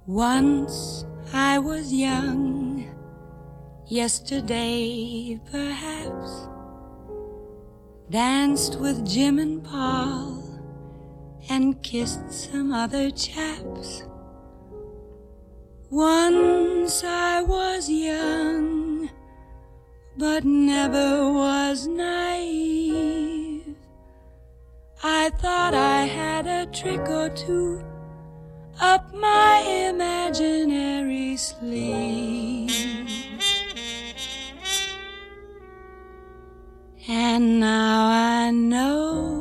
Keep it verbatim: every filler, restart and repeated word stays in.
Once I was young, yesterday perhaps, danced with Jim and Paul and kissed some other chaps. Once I was young, but never was naive. I thought I had a trick or two up my imaginary sleeve. And now I know